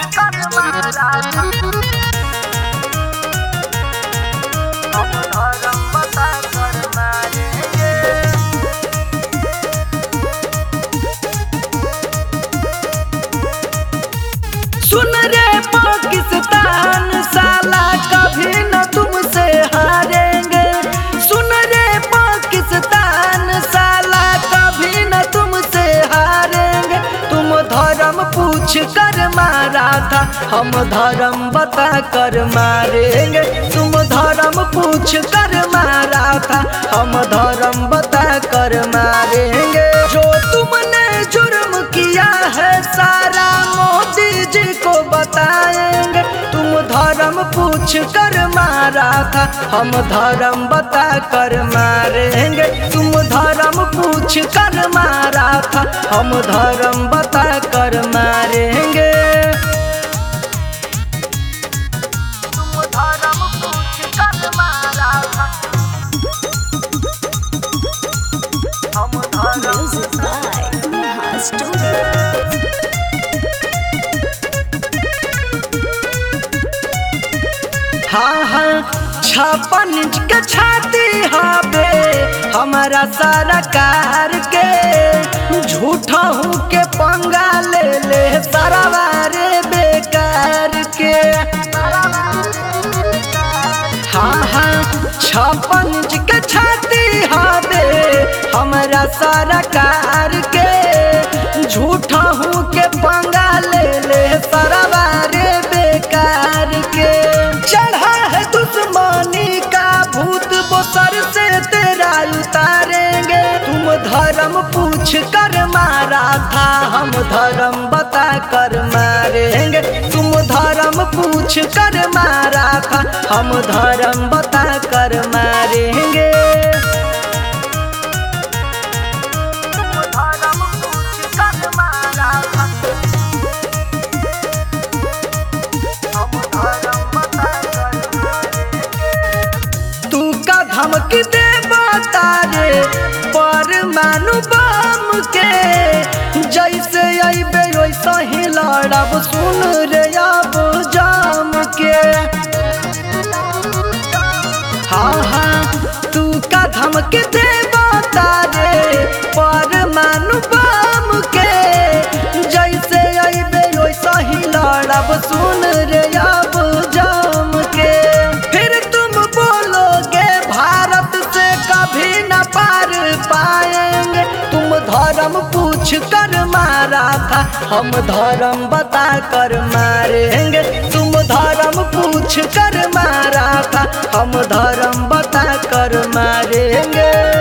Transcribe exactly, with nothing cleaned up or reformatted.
कर मारा था हम धर्म बता कर मारेंगे। सुन रे पाकिस्तान साला कभी न तुमसे हारेंगे। सुन रे पाकिस्तान साला कभी न तुमसे हारेंगे। तुम धर्म पूछ कर मारा था हम धर्म बता कर मारेंगे। तुम धर्म पूछ कर मारा था हम धर्म बता कर मारेंगे। जो तुमने जुर्म किया है सारा मोदी जी को बताएंगे। तुम धर्म पूछ कर मारा था हम धर्म बता कर मारेंगे। तुम धर्म पूछ कर मारा था हम धर्म बता कर मारेंगे। तुम धर्म पूछ कर मारा था हम धर्म Music by Neha Studio. हाँ हाँ छप्पन इंच के छाती हवे हमारा सरकार के। झूठा हूँ के पंगा ले ले सरवारे बेकार के। हाँ हाँ छप्पन इंच के छाती हवे हमारा सरकार के। झूठा हूँ के पंगा ले ले सरवारे बेकार के। चढ़ा है दुश्मनी का भूत वो सर से तेरा उतारेंगे। तुम धर्म पूछ कर मारा था हम धर्म बता कर मारेंगे। तुम धर्म पूछ कर मारा था हम धर्म बता कर मारेंगे। तुम धर्म पूछ कर मारा था हम धर्म बता कर मारेंगे। तू का धमकी दे बतारे परमाणु बम के। जैसे अइबे वैसा ही लड़ब सुन रे अब जाम के। हाँ हाँ तू का धमकी दे बतारे परमाणु बम के। जैसे अइबे वैसा ही लड़ब सुन रे अब जाम के। फिर तुम बोलोगे भारत से कभी न पार पाएंगे। तुम धर्म पूछ कर मारा था हम धर्म बता कर मारेंगे। तुम धर्म पूछ कर मारा था हम धर्म बता कर मारेंगे।